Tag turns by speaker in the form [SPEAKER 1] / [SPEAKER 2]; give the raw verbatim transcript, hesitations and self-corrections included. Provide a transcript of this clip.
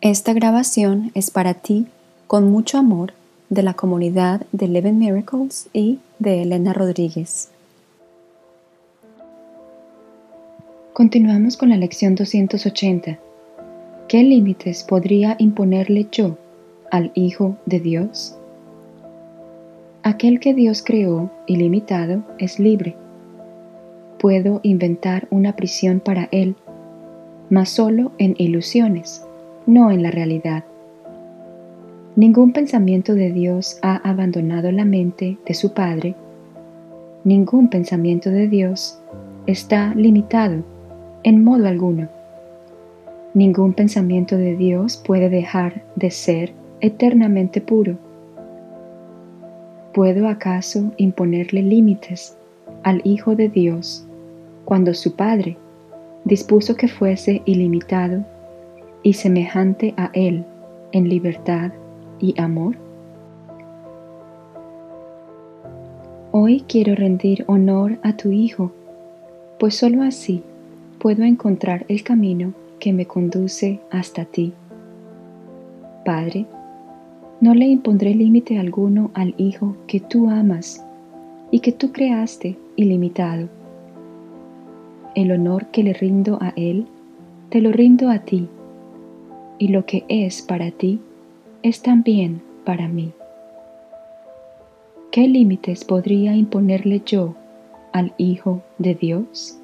[SPEAKER 1] Esta grabación es para ti, con mucho amor, de la comunidad de Eleven Miracles y de Elena Rodríguez. Continuamos con la lección doscientos ochenta. ¿Qué límites podría imponerle yo al Hijo de Dios? Aquel que Dios creó ilimitado es libre. Puedo inventar una prisión para él, mas solo en ilusiones, no en la realidad. Ningún pensamiento de Dios ha abandonado la mente de su Padre. Ningún pensamiento de Dios está limitado en modo alguno. Ningún pensamiento de Dios puede dejar de ser eternamente puro. ¿Puedo acaso imponerle límites al Hijo de Dios cuando su Padre dispuso que fuese ilimitado y semejante a Él en libertad y amor? Hoy quiero rendir honor a tu Hijo, pues sólo así puedo encontrar el camino que me conduce hasta ti. Padre, no le impondré límite alguno al Hijo que tú amas y que tú creaste ilimitado. El honor que le rindo a Él, te lo rindo a ti, y lo que es para ti, es también para mí. ¿Qué límites podría imponerle yo al Hijo de Dios?